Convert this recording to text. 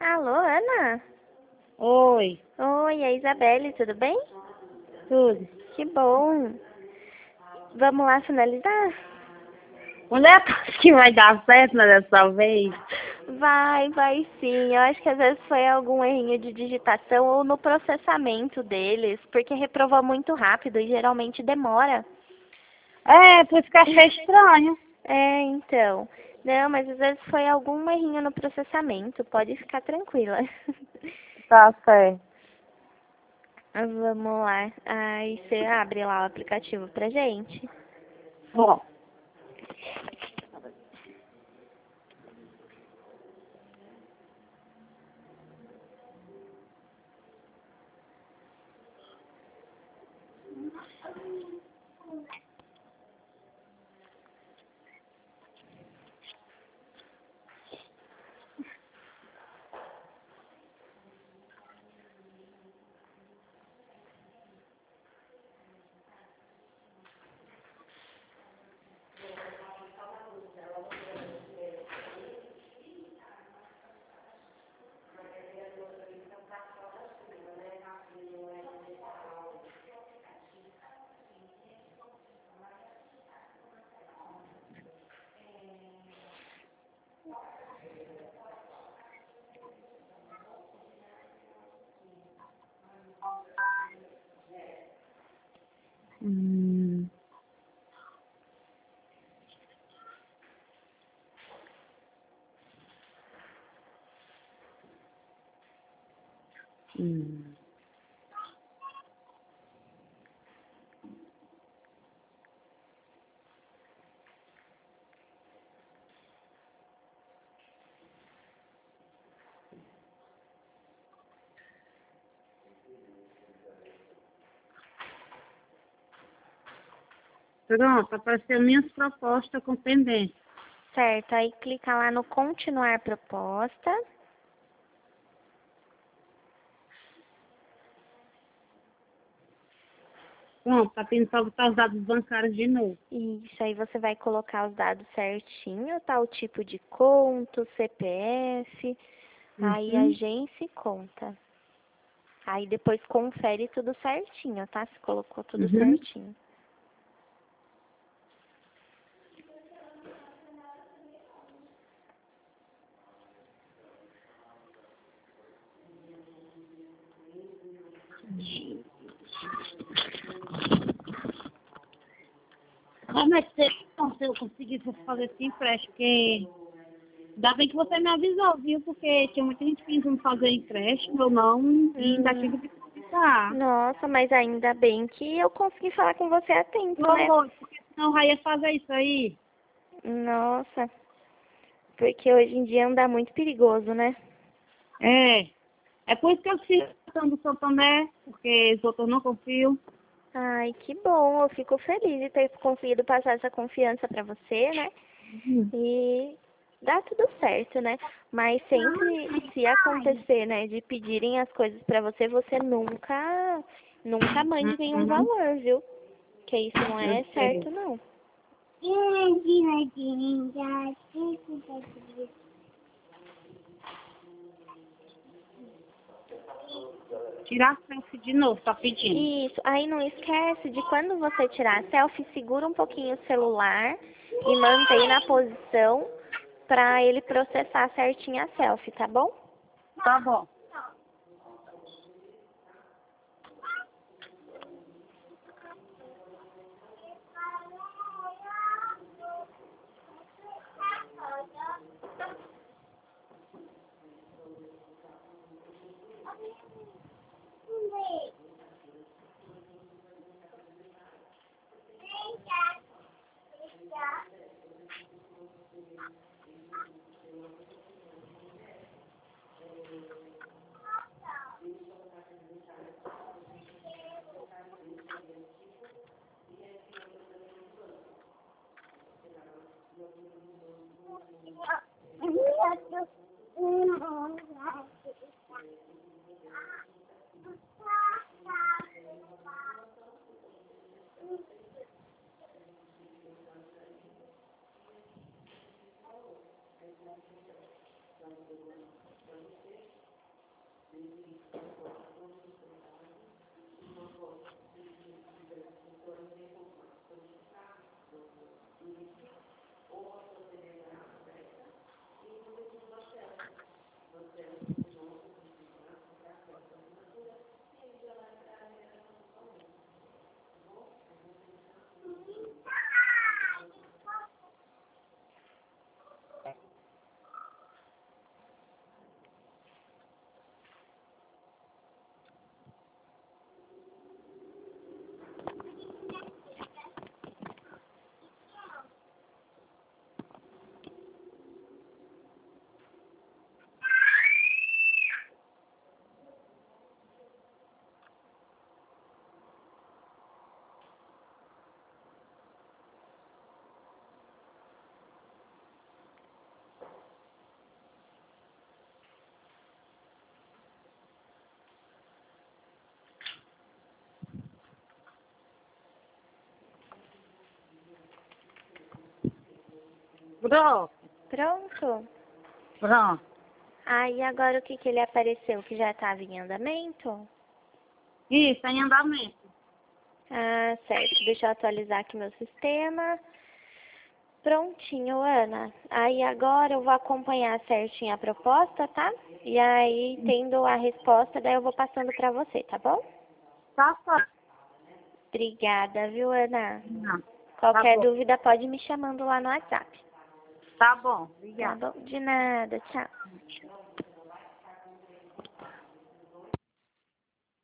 Alô, Ana? Oi, Oi, é a Isabelle, tudo bem? tudo. Que bom. Vamos lá finalizar? Quando é que vai dar certo dessa vez? Vai sim. Eu acho que às vezes foi algum errinho de digitação ou no processamento deles, porque reprovou muito rápido e geralmente demora. É, por isso que eu achei estranho. É, então. Não, mas às vezes foi algum errinho no processamento, pode ficar tranquila. Tá certo. Vamos lá. Aí você abre lá o aplicativo pra gente. Bom, hum, hum. Pronto, apareceu minhas propostas com pendência. Certo, aí clica lá no continuar proposta. Pronto, tá pedindo pra botar os dados bancários de novo. Isso, aí você vai colocar os dados certinho, tá? O tipo de conta, CPF, aí Uhum. agência e conta. Aí depois confere tudo certinho, tá? Se colocou tudo Uhum. certinho. Como é que você, não, se eu conseguisse fazer esse empréstimo? Porque ainda bem que você me avisou, viu? Porque tinha muita gente pensando em fazer empréstimo, eu não, e ainda tinha Hum, que ficar. nossa, mas ainda bem que eu consegui falar com você a tempo, né? Foi, porque senão eu já ia fazer isso aí. Nossa, porque hoje em dia anda muito perigoso, né? É. É por isso que eu fiz questão do Santander, porque os outros não confiam. Ai, que bom. Eu fico feliz de ter conseguido passar essa confiança pra você, né? Uhum. E dá tudo certo, né? Mas sempre se acontecer, né, de pedirem as coisas pra você, você nunca mande nenhum Uhum. valor, viu? Que isso não Eu é sei. certo, não. Tirar a selfie de novo, tá pedindo. Isso. Aí não esquece de quando você tirar a selfie, segura um pouquinho o celular e mantém na posição pra ele processar certinho a selfie, tá bom? Tá bom. Pronto. Pronto? Pronto. Aí agora o que que ele apareceu? Que já estava em andamento? Isso, tá em andamento. Ah, certo. Deixa eu atualizar aqui meu sistema. Prontinho, Ana. Aí agora eu vou acompanhar certinho a proposta, tá? E aí, tendo a resposta, daí eu vou passando pra você, tá bom? Tá certo. Obrigada, viu, Ana? Não. Qualquer Tá bom. dúvida pode me chamando lá no WhatsApp. Tá bom. Tá Obrigada. bom? De nada. Tchau.